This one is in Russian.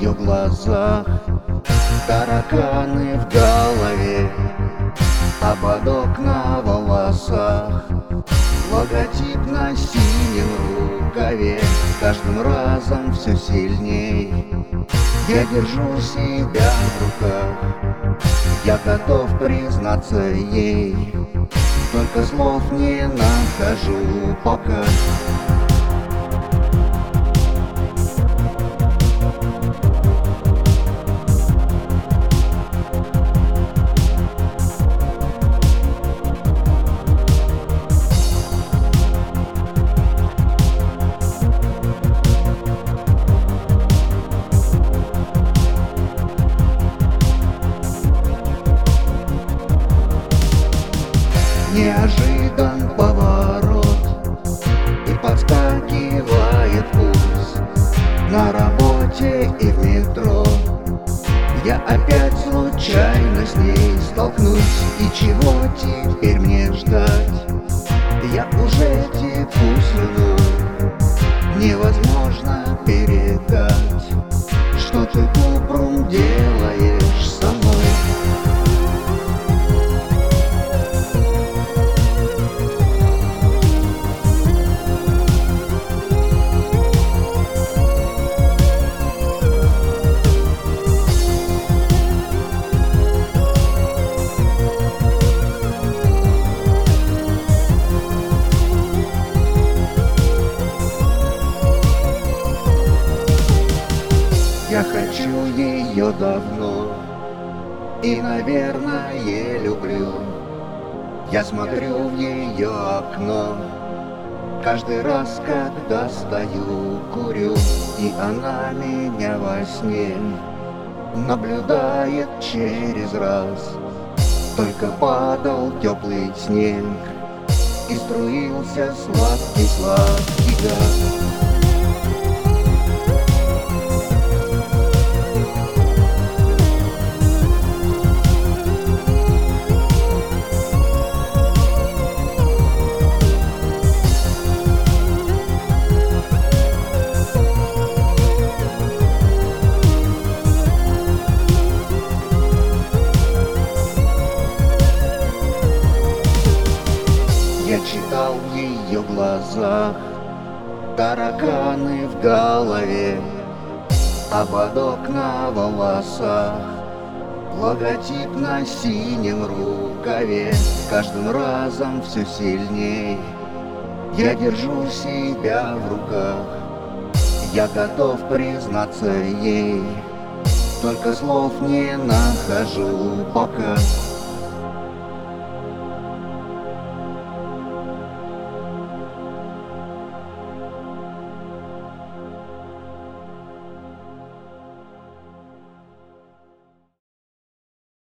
ее глазах, тараканы в голове, ободок на волосах, логотип на синем рукаве. С каждым разом все сильней я держу себя в руках, я готов признаться ей, только слов не нахожу пока. Неожидан поворот, и подскакивает пульс. На работе и в метро я опять случайно с ней столкнусь. И чего теперь мне ждать? Я уже теку слюной, невозможно передать, что ты, Купрум, делаешь со мной. Я хочу ее давно и, наверное, люблю. Я смотрю в ее окно каждый раз, когда стою, курю, и она меня во сне наблюдает через раз. Только падал теплый снег и струился сладкий-сладкий газ. Я читал в ее глазах, тараканы в голове, ободок на волосах, логотип на синем рукаве. С каждым разом все сильней я держу себя в руках, я готов признаться ей, только слов не нахожу пока.